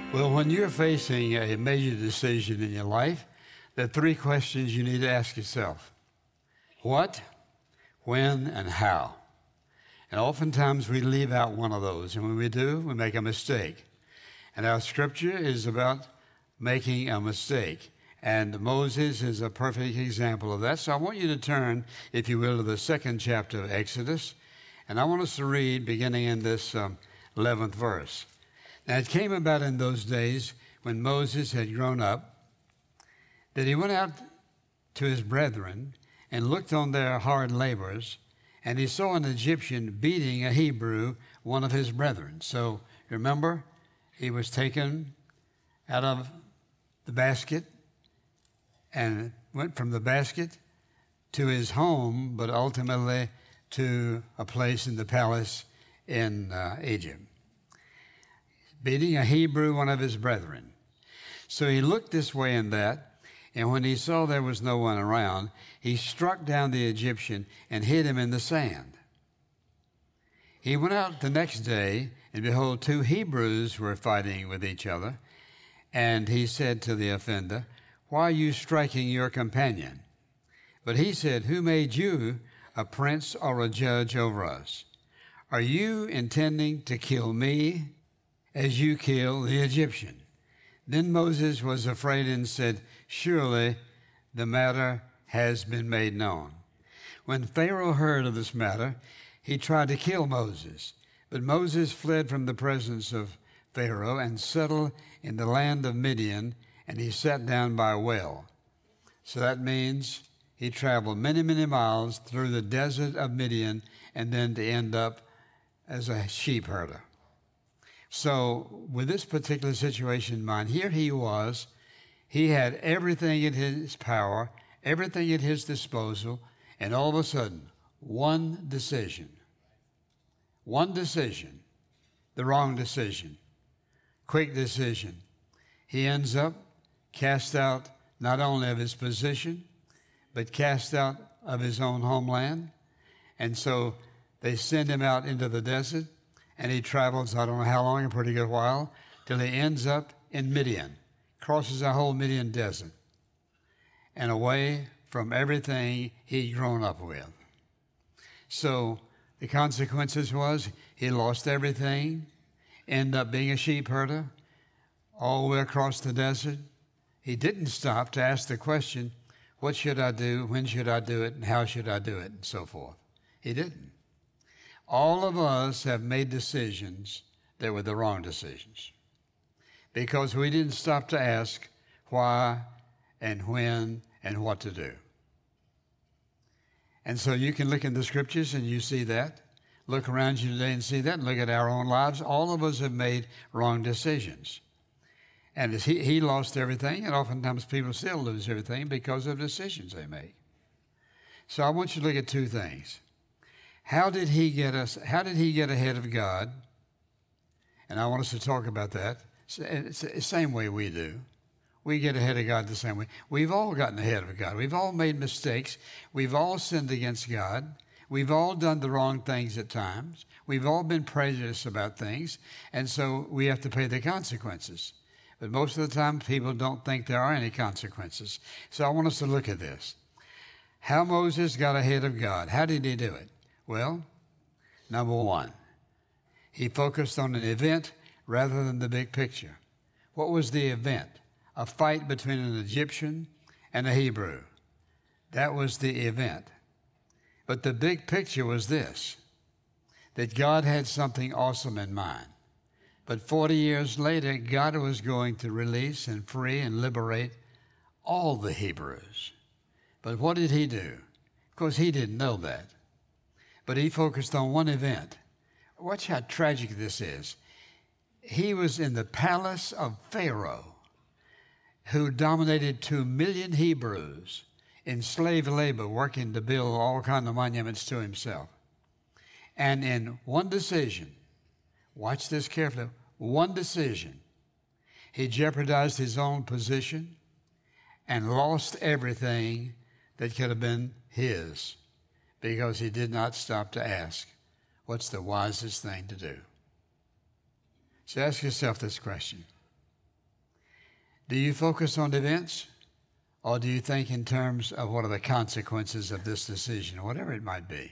Well, when you're facing a major decision in your life, there are three questions you need to ask yourself. What, when, and how? And oftentimes we leave out one of those, and when we do, we make a mistake. And our scripture is about making a mistake. And Moses is a perfect example of that. So I want you to turn, if you will, to the second chapter of Exodus. And I want us to read beginning in this 11th verse. Now, it came about in those days when Moses had grown up that he went out to his brethren and looked on their hard labors, and he saw an Egyptian beating a Hebrew, one of his brethren. So, remember, he was taken out of the basket and went from the basket to his home, but ultimately to a place in the palace in Egypt. Beating a Hebrew, one of his brethren. So he looked this way and that, and when he saw there was no one around, he struck down the Egyptian and hid him in the sand. He went out the next day, and behold, two Hebrews were fighting with each other, and he said to the offender, "Why are you striking your companion?" But he said, "Who made you a prince or a judge over us? Are you intending to kill me as you kill the Egyptian?" Then Moses was afraid and said, "Surely the matter has been made known." When Pharaoh heard of this matter, he tried to kill Moses. But Moses fled from the presence of Pharaoh and settled in the land of Midian, and he sat down by a well. So that means he traveled many, many miles through the desert of Midian and then to end up as a sheep herder. So with this particular situation in mind, here he was. He had everything at his power, everything at his disposal, and all of a sudden, one decision, the wrong decision, quick decision. He ends up cast out not only of his position, but cast out of his own homeland. And so they send him out into the desert, and he travels, I don't know how long, a pretty good while, till he ends up in Midian, crosses the whole Midian desert, and away from everything he'd grown up with. So the consequences was he lost everything, ended up being a sheep herder all the way across the desert. He didn't stop to ask the question, what should I do, when should I do it, and how should I do it, and so forth. He didn't. All of us have made decisions that were the wrong decisions because we didn't stop to ask why and when and what to do. And so you can look in the scriptures and you see that. Look around you today and see that. Look at our own lives. All of us have made wrong decisions. And he lost everything, and oftentimes people still lose everything because of decisions they make. So I want you to look at two things. How did he get ahead of God? And I want us to talk about that. It's the same way we do. We get ahead of God the same way. We've all gotten ahead of God. We've all made mistakes. We've all sinned against God. We've all done the wrong things at times. We've all been prejudiced about things. And so we have to pay the consequences. But most of the time, people don't think there are any consequences. So I want us to look at this. How Moses got ahead of God. How did he do it? Well, number one, he focused on an event rather than the big picture. What was the event? A fight between an Egyptian and a Hebrew. That was the event. But the big picture was this, that God had something awesome in mind. But 40 years later, God was going to release and free and liberate all the Hebrews. But what did he do? Of course, he didn't know that. But he focused on one event. Watch how tragic this is. He was in the palace of Pharaoh, who dominated 2 million Hebrews in slave labor, working to build all kinds of monuments to himself. And in one decision, watch this carefully, one decision, he jeopardized his own position and lost everything that could have been his because he did not stop to ask, what's the wisest thing to do? So ask yourself this question. Do you focus on events, or do you think in terms of what are the consequences of this decision, whatever it might be?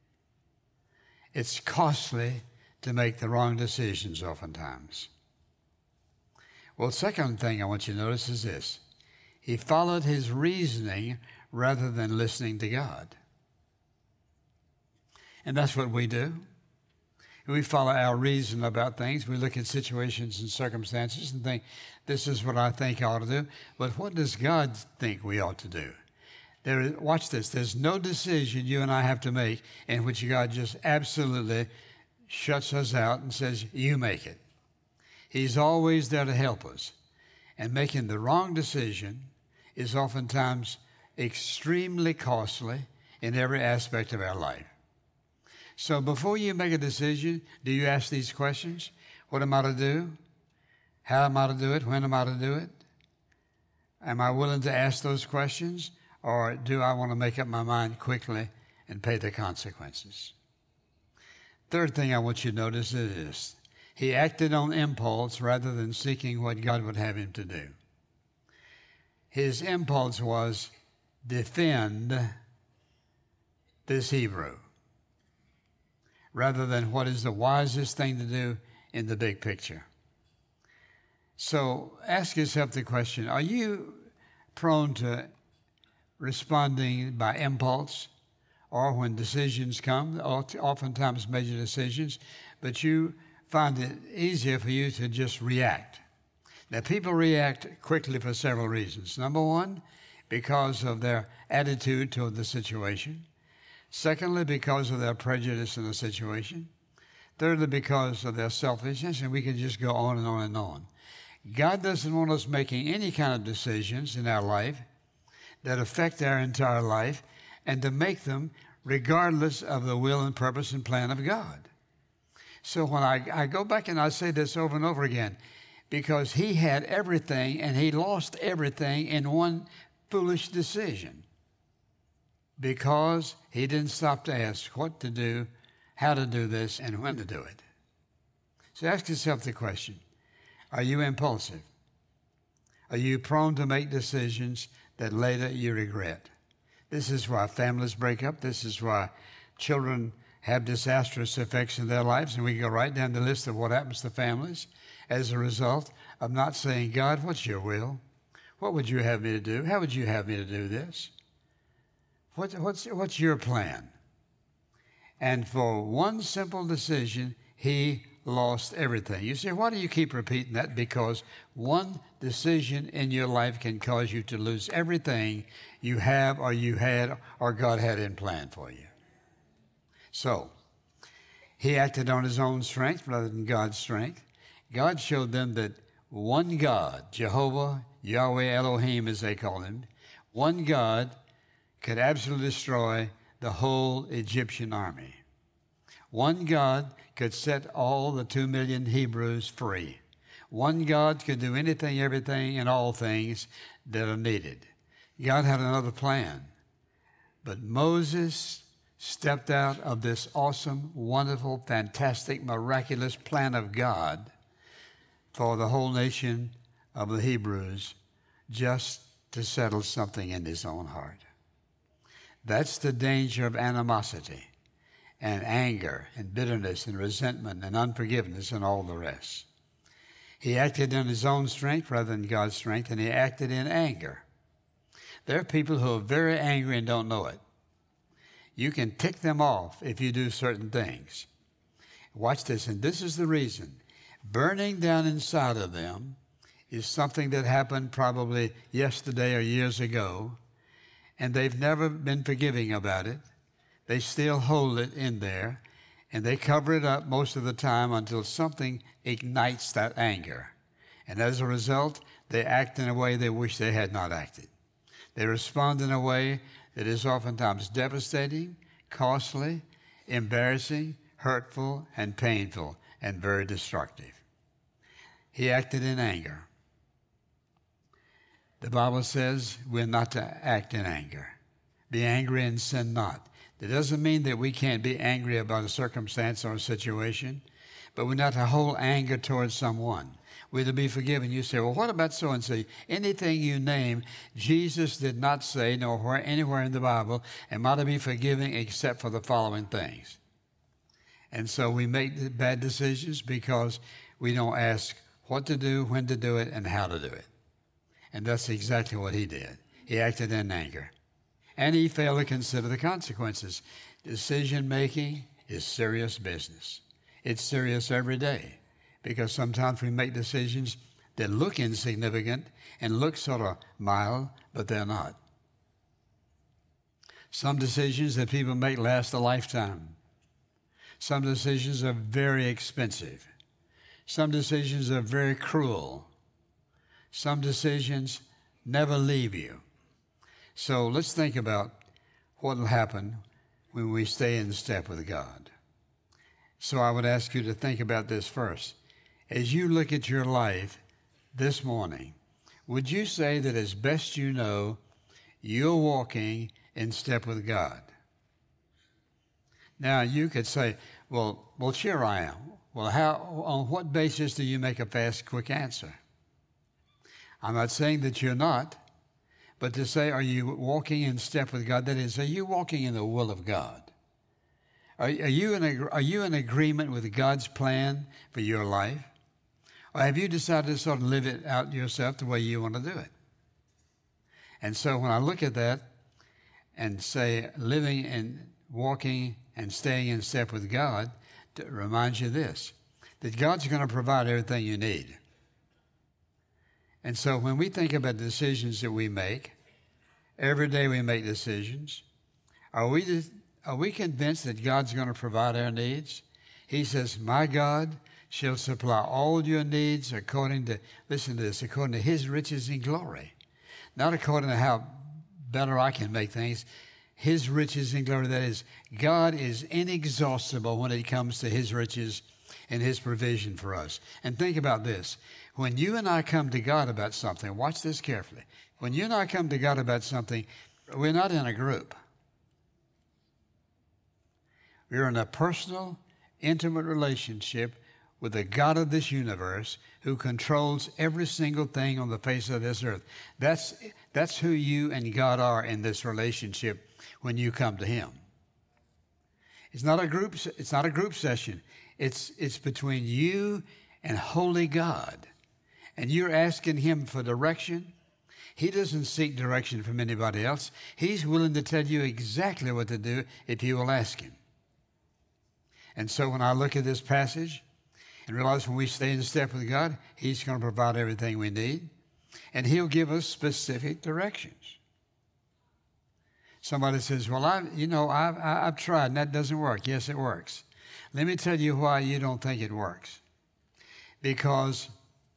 It's costly to make the wrong decisions oftentimes. Well, second thing I want you to notice is this. He followed his reasoning rather than listening to God. And that's what we do. We follow our reason about things. We look at situations and circumstances and think, this is what I think I ought to do. But what does God think we ought to do? Watch this. There's no decision you and I have to make in which God just absolutely shuts us out and says, you make it. He's always there to help us. And making the wrong decision is oftentimes extremely costly in every aspect of our life. So before you make a decision, do you ask these questions? What am I to do? How am I to do it? When am I to do it? Am I willing to ask those questions? Or do I want to make up my mind quickly and pay the consequences? Third thing I want you to notice is this. He acted on impulse rather than seeking what God would have him to do. His impulse was defend this Hebrew, rather than what is the wisest thing to do in the big picture. So ask yourself the question, are you prone to responding by impulse, or when decisions come, oftentimes major decisions, but you find it easier for you to just react? Now, people react quickly for several reasons. Number one, because of their attitude toward the situation. Secondly, because of their prejudice in the situation. Thirdly, because of their selfishness, and we can just go on and on and on. God doesn't want us making any kind of decisions in our life that affect our entire life, and to make them regardless of the will and purpose and plan of God. So when I go back and I say this over and over again, because he had everything and he lost everything in one foolish decision, because he didn't stop to ask what to do, how to do this, and when to do it. So ask yourself the question, are you impulsive? Are you prone to make decisions that later you regret? This is why families break up. This is why children have disastrous effects in their lives. And we can go right down the list of what happens to families as a result of not saying, God, what's your will? What would you have me to do? How would you have me to do this? What's your plan? And for one simple decision, he lost everything. You say, why do you keep repeating that? Because one decision in your life can cause you to lose everything you have or you had or God had in plan for you. So, he acted on his own strength rather than God's strength. God showed them that one God, Jehovah, Yahweh Elohim as they call him, one God could absolutely destroy the whole Egyptian army. One God could set all the 2 million Hebrews free. One God could do anything, everything, and all things that are needed. God had another plan. But Moses stepped out of this awesome, wonderful, fantastic, miraculous plan of God for the whole nation of the Hebrews just to settle something in his own heart. That's the danger of animosity and anger and bitterness and resentment and unforgiveness and all the rest. He acted in his own strength rather than God's strength, and he acted in anger. There are people who are very angry and don't know it. You can tick them off if you do certain things. Watch this, and this is the reason. Burning down inside of them is something that happened probably yesterday or years ago, and they've never been forgiving about it. They still hold it in there, and they cover it up most of the time until something ignites that anger. And as a result, they act in a way they wish they had not acted. They respond in a way that is oftentimes devastating, costly, embarrassing, hurtful, and painful, and very destructive. He acted in anger. The Bible says we're not to act in anger. Be angry and sin not. That doesn't mean that we can't be angry about a circumstance or a situation, but we're not to hold anger towards someone. We're to be forgiven. You say, well, what about so-and-so? Anything you name, Jesus did not say, nor anywhere in the Bible, am I to be forgiving except for the following things. And so we make bad decisions because we don't ask what to do, when to do it, and how to do it. And that's exactly what he did. He acted in anger. And he failed to consider the consequences. Decision-making is serious business. It's serious every day because sometimes we make decisions that look insignificant and look sort of mild, but they're not. Some decisions that people make last a lifetime. Some decisions are very expensive. Some decisions are very cruel. Some decisions never leave you. So let's think about what will happen when we stay in step with God. So I would ask you to think about this first. As you look at your life this morning, would you say that as best you know, you're walking in step with God? Now, you could say, well, sure I am. Well, on what basis do you make a fast, quick answer? I'm not saying that you're not, but to say, are you walking in step with God? That is, are you walking in the will of God? Are you in agreement with God's plan for your life? Or have you decided to sort of live it out yourself the way you want to do it? And so when I look at that and say living and walking and staying in step with God, to remind you this, that God's going to provide everything you need. And so when we think about the decisions that we make, every day we make decisions, are we convinced that God's going to provide our needs? He says, my God shall supply all your needs according to, listen to this, according to his riches in glory. Not according to how better I can make things. His riches in glory, that is, God is inexhaustible when it comes to his riches and his provision for us. And think about this. When you and I come to God about something, watch this carefully. When you and I come to God about something, we're not in a group. We're in a personal, intimate relationship with the God of this universe who controls every single thing on the face of this earth. That's who you and God are in this relationship when you come to him. It's not a group session. It's between you and holy God. And you're asking him for direction. He doesn't seek direction from anybody else. He's willing to tell you exactly what to do if you will ask him. And so when I look at this passage and realize when we stay in step with God, he's going to provide everything we need. And he'll give us specific directions. Somebody says, well, I've tried and that doesn't work. Yes, it works. Let me tell you why you don't think it works. Because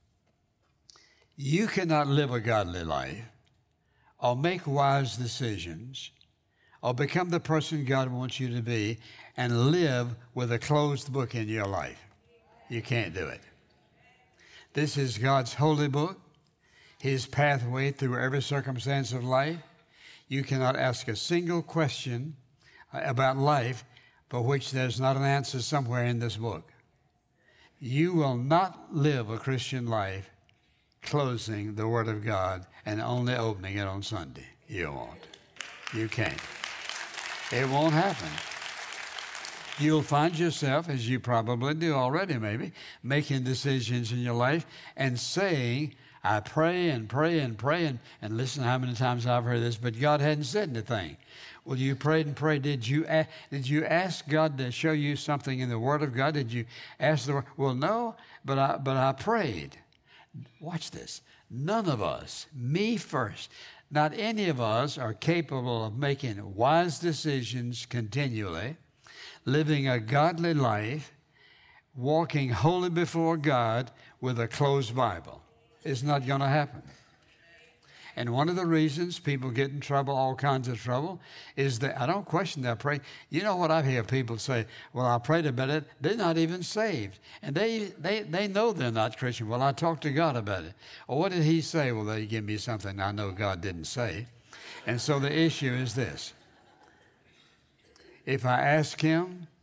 you cannot live a godly life or make wise decisions or become the person God wants you to be and live with a closed book in your life. You can't do it. This is God's holy book, his pathway through every circumstance of life. You cannot ask a single question about life for which there's not an answer somewhere in this book. You will not live a Christian life closing the Word of God and only opening it on Sunday. You won't. You can't. It won't happen. You'll find yourself, as you probably do already maybe, making decisions in your life and saying, I pray and pray and pray, and listen how many times I've heard this, but God hadn't said anything. Well, you prayed and prayed. Did you ask God to show you something in the Word of God? Did you ask the Word? Well, no, but I prayed. Watch this. None of us, me first, not any of us are capable of making wise decisions continually, living a godly life, walking holy before God with a closed Bible. It's not going to happen. And one of the reasons people get in trouble, all kinds of trouble, is that I don't question their prayer. You know what I hear people say? Well, I prayed about it. They're not even saved. And they know they're not Christian. Well, I talked to God about it. Or what did he say? Well, they give me something I know God didn't say. And so the issue is this. If I ask him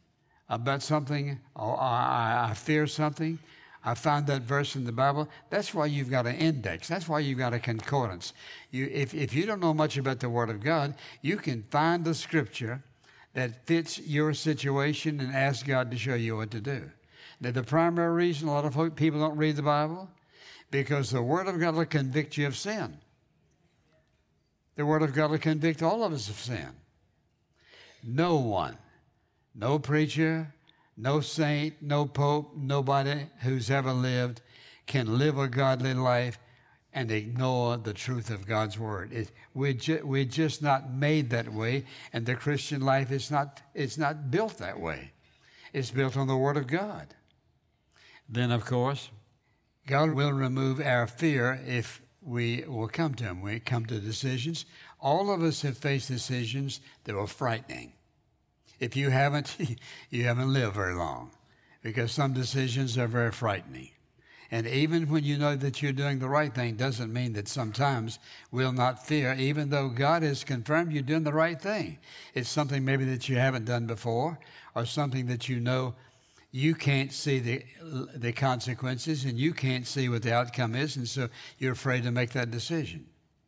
about something, or I fear something, I find that verse in the Bible. That's why you've got an index. That's why you've got a concordance. If you don't know much about the Word of God, you can find the scripture that fits your situation and ask God to show you what to do. Now, the primary reason a lot of people don't read the Bible, because the Word of God will convict you of sin. The Word of God will convict all of us of sin. No one, no preacher, no saint, no pope, nobody who's ever lived can live a godly life and ignore the truth of God's Word. We're just not made that way, and the Christian life is not built that way. It's built on the Word of God. Then, of course, God will remove our fear if we will come to Him. We come to decisions. All of us have faced decisions that were frightening. If you haven't, you haven't lived very long, because some decisions are very frightening. And even when you know that you're doing the right thing, doesn't mean that sometimes we'll not fear, even though God has confirmed you're doing the right thing. It's something maybe that you haven't done before, or something that you know you can't see the consequences, and you can't see what the outcome is, and so you're afraid to make that decision.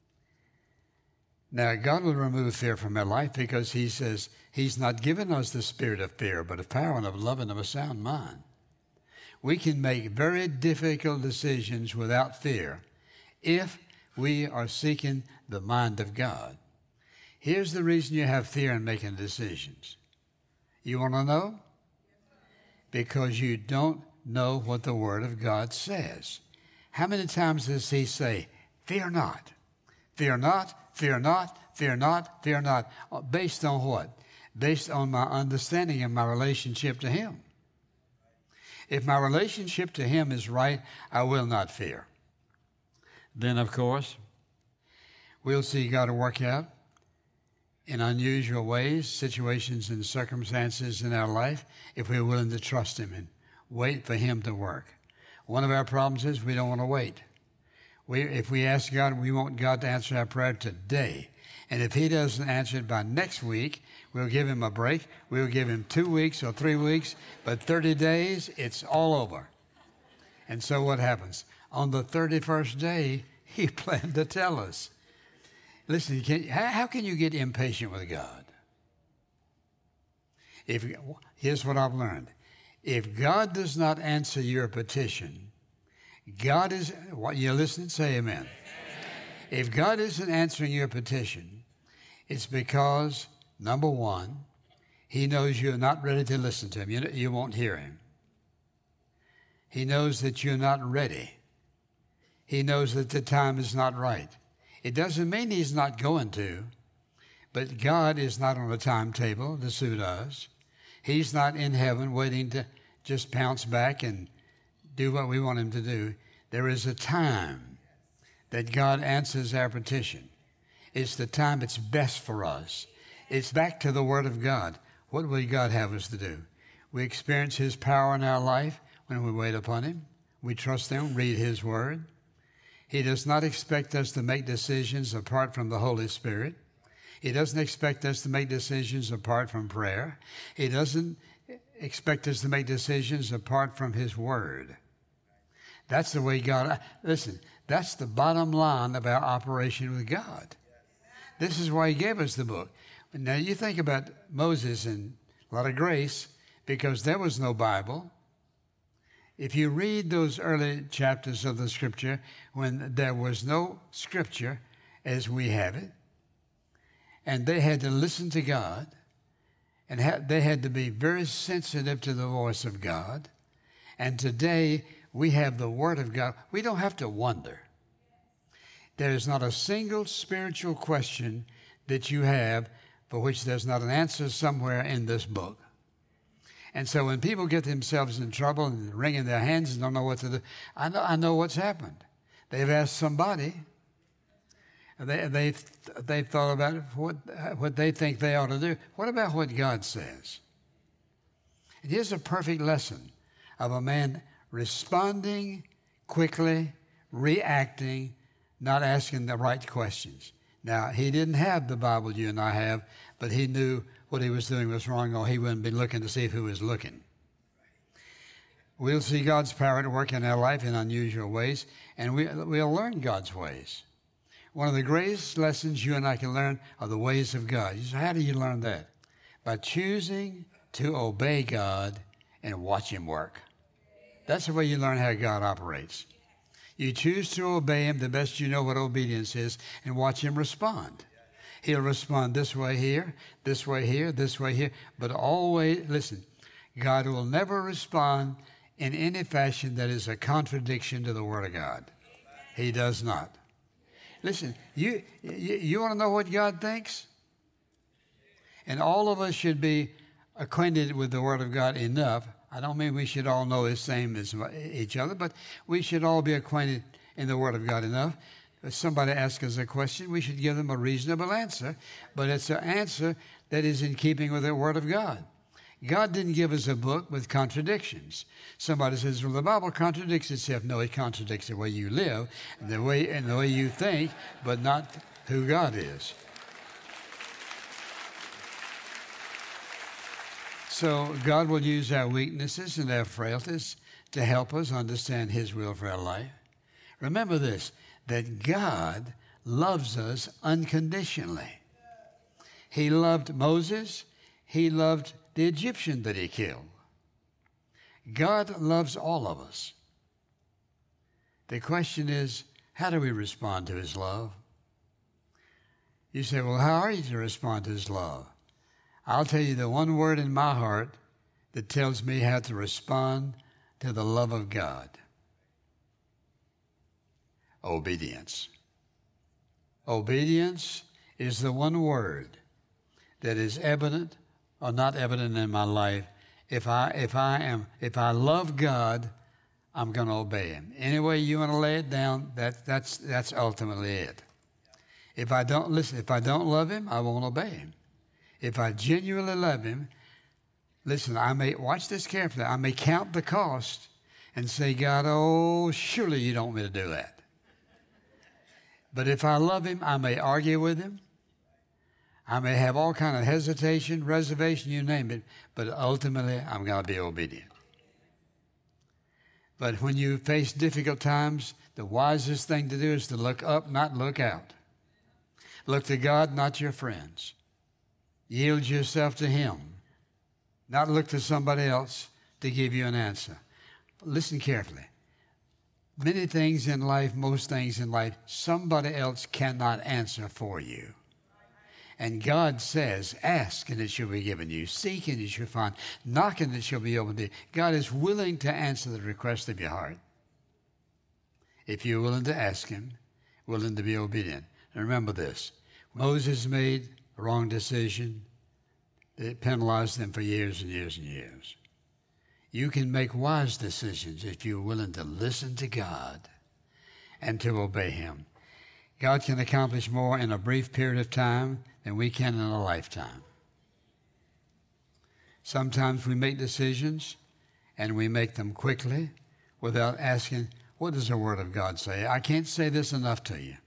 Now, God will remove fear from our life, because He says He's not given us the spirit of fear, but of power and of love and of a sound mind. We can make very difficult decisions without fear if we are seeking the mind of God. Here's the reason you have fear in making decisions. You want to know? Because you don't know what the Word of God says. How many times does He say, fear not, fear not, fear not, fear not, fear not? Based on what? Based on my understanding and my relationship to Him. If my relationship to Him is right, I will not fear. Then, of course, we'll see God work out in unusual ways, situations and circumstances in our life, if we're willing to trust Him and wait for Him to work. One of our problems is we don't want to wait. If we ask God, we want God to answer our prayer today. And if He doesn't answer it by next week, we'll give Him a break. We'll give Him 2 weeks or 3 weeks, but 30 days, it's all over. And so what happens? On the 31st day, He planned to tell us. Listen, how can you get impatient with God? Here's what I've learned. If God does not answer your petition, God is, what you listening, say amen. Amen. If God isn't answering your petition, it's because, number one, He knows you're not ready to listen to Him. You won't hear Him. He knows that you're not ready. He knows that the time is not right. It doesn't mean He's not going to, but God is not on a timetable to suit us. He's not in heaven waiting to just pounce back and do what we want Him to do. There is a time that God answers our petition. It's the time that's best for us. It's back to the Word of God. What will God have us to do? We experience His power in our life when we wait upon Him. We trust Him, read His Word. He does not expect us to make decisions apart from the Holy Spirit. He doesn't expect us to make decisions apart from prayer. He doesn't expect us to make decisions apart from His Word. That's the way God, listen, that's the bottom line of our operation with God. This is why He gave us the book. Now you think about Moses and a lot of grace, because there was no Bible. If you read those early chapters of the Scripture, when there was no Scripture as we have it, and they had to listen to God, and they had to be very sensitive to the voice of God, and today we have the Word of God. We don't have to wonder. There is not a single spiritual question that you have for which there's not an answer somewhere in this book. And so when people get themselves in trouble and wringing their hands and don't know what to do, I know what's happened. They've asked somebody, and they've thought about it, what they think they ought to do. What about what God says? And here's a perfect lesson of a man responding quickly, reacting, not asking the right questions. Now, he didn't have the Bible you and I have, but he knew what he was doing was wrong, or he wouldn't be looking to see who was looking. We'll see God's power at work in our life in unusual ways, and we'll learn God's ways. One of the greatest lessons you and I can learn are the ways of God. You say, how do you learn that? By choosing to obey God and watch him work. That's the way you learn how God operates. You choose to obey him the best you know what obedience is and watch him respond. He'll respond this way here, this way here, this way here. But always, listen, God will never respond in any fashion that is a contradiction to the Word of God. He does not. Listen, you want to know what God thinks? And all of us should be acquainted with the Word of God enough. I don't mean we should all know the same as each other, but we should all be acquainted in the Word of God enough. If somebody asks us a question, we should give them a reasonable answer, but it's an answer that is in keeping with the Word of God. God didn't give us a book with contradictions. Somebody says, well, the Bible contradicts itself. No, it contradicts the way you live and the way you think, but not who God is. So God will use our weaknesses and our frailties to help us understand his will for our life. Remember this, that God loves us unconditionally. He loved Moses. He loved the Egyptian that he killed. God loves all of us. The question is, how do we respond to his love? You say, well, how are you to respond to his love? I'll tell you the one word in my heart that tells me how to respond to the love of God. Obedience. Obedience is the one word that is evident or not evident in my life. If I love God, I'm going to obey him. Any way you want to lay it down, that's ultimately it. If I don't love him, I won't obey him. If I genuinely love him, listen, watch this carefully. I may count the cost and say, God, oh, surely you don't want me to do that. But if I love him, I may argue with him. I may have all kind of hesitation, reservation, you name it, but ultimately I'm going to be obedient. But when you face difficult times, the wisest thing to do is to look up, not look out. Look to God, not your friends. Yield yourself to him, not look to somebody else to give you an answer. Listen carefully. Many things in life, most things in life, somebody else cannot answer for you. And God says, ask and it shall be given you. Seek and you shall find. Knock and it shall be opened to you. God is willing to answer the request of your heart. If you're willing to ask him, willing to be obedient. And remember this, Moses made a wrong decision. It penalized them for years and years and years. You can make wise decisions if you're willing to listen to God and to obey him. God can accomplish more in a brief period of time than we can in a lifetime. Sometimes we make decisions and we make them quickly without asking, what does the Word of God say? I can't say this enough to you.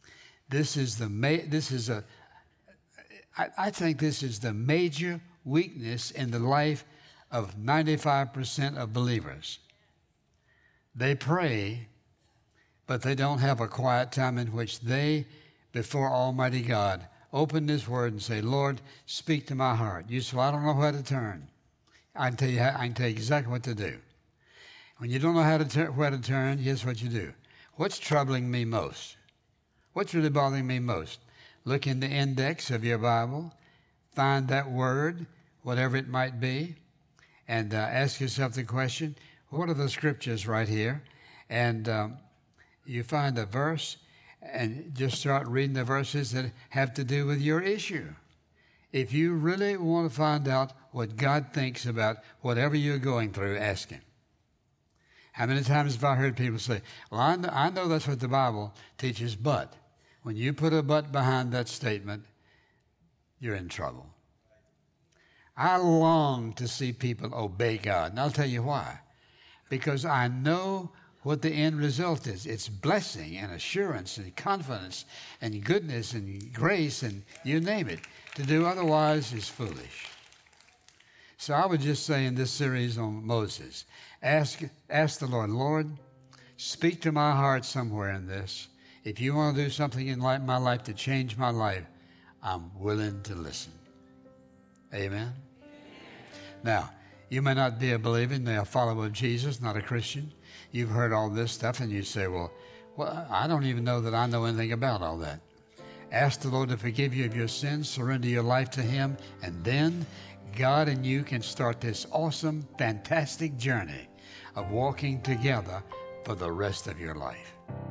I think this is the major weakness in the life of 95% of believers. They pray, but they don't have a quiet time in which they, before Almighty God, open His Word and say, Lord, speak to my heart. You say, well, I don't know where to turn. I can tell you exactly what to do. When you don't know where to turn, here's what you do. What's troubling me most? What's really bothering me most? Look in the index of your Bible, find that word, whatever it might be, and ask yourself the question, what are the scriptures right here? And you find a verse and just start reading the verses that have to do with your issue. If you really want to find out what God thinks about whatever you're going through, ask him. How many times have I heard people say, well, I know that's what the Bible teaches, but when you put a but behind that statement, you're in trouble. I long to see people obey God, and I'll tell you why. Because I know what the end result is. It's blessing and assurance and confidence and goodness and grace and you name it. To do otherwise is foolish. So I would just say in this series on Moses, ask the Lord, Lord, speak to my heart somewhere in this. If you want to do something in my life to change my life, I'm willing to listen. Amen? Now, you may not be a believer, a follower of Jesus, not a Christian. You've heard all this stuff and you say, well, I don't even know that I know anything about all that. Ask the Lord to forgive you of your sins, surrender your life to Him, and then God and you can start this awesome, fantastic journey of walking together for the rest of your life.